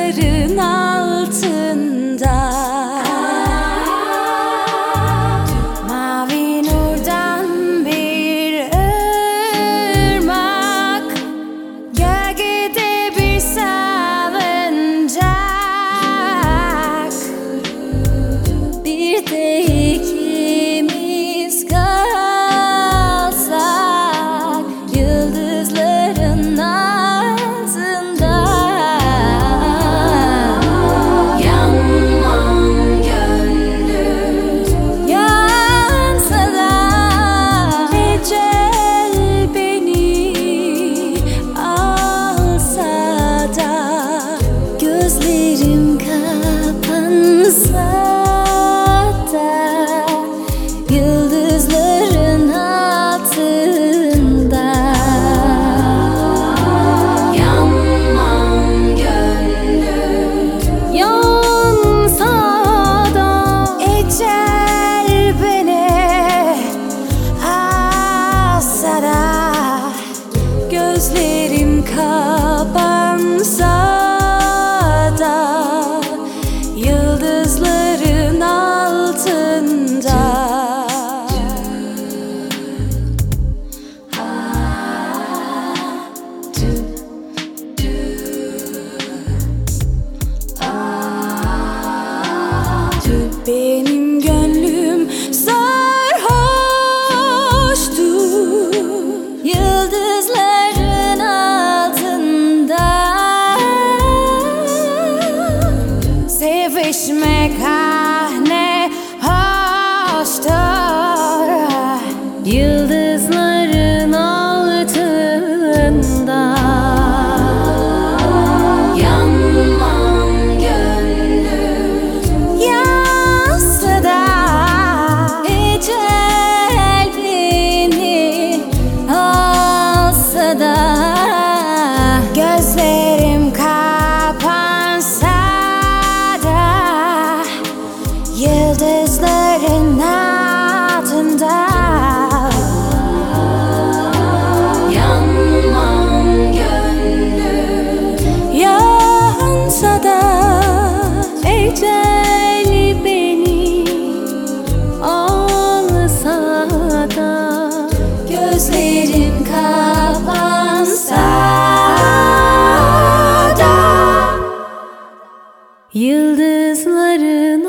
Yıldızların altında mavi nurdan bir ırmak, gölgede bir salıncak. Bir de ikimiz kalsak yıldızların altında. Yanmam gönlüm yansa da, ecel beni alsa da, gözlerim kapansa da, yıldızların altında. Yanmam gönlüm yansa da, ecel beni alsa da, gözlerim kapansa da, yıldızların altında. Benim gönlüm sarhoştu yıldızların altında. Sevişmek ah ne hoştur yıldızların altında. Yanmam gönlüm yansa da, ecel beni alsa da, gözlerim kapansa da, yıldızların altında. Yanmam gönlüm yansa da, ecel beni alsa da, gözlerim kapansa da, yıldızların